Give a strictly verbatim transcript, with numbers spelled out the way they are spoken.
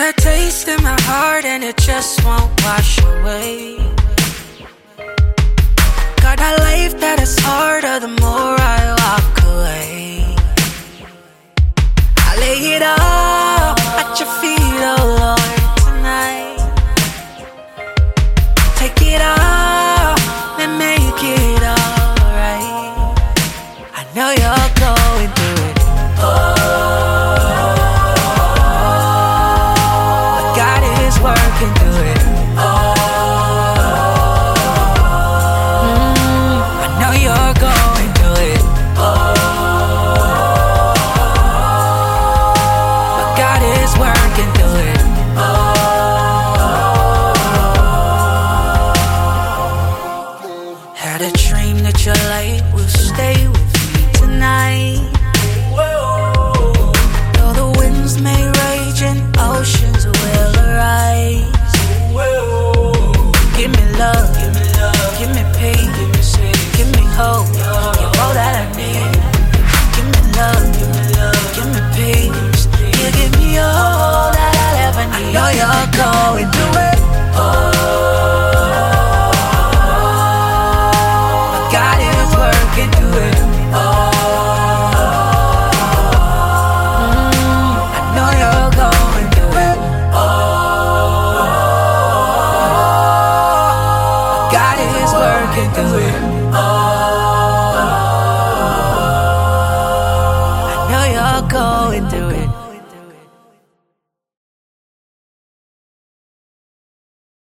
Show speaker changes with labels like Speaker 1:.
Speaker 1: a taste in my heart and it just won't wash away. Got a life that is harder the more I walk away. I lay it all at your feet, oh Lord, tonight. Take it all and make it alright. I know you're going through it. Oh, working through it. Oh, mm, I know you're going through it. Oh, but God is working through it. Oh, had a dream that your light will stay with me tonight. Though the winds may rage and oceans will arise. Give me love, give me love, give me pain, give me pain, give me hope, you're all that I need. Give me love, give me love, give me peace, you give me all that I'll ever need. I know you're going through it. Oh, but God is working through it. Oh, mm, I know you're going through it. Oh, working through it. Oh, I know you're going through it.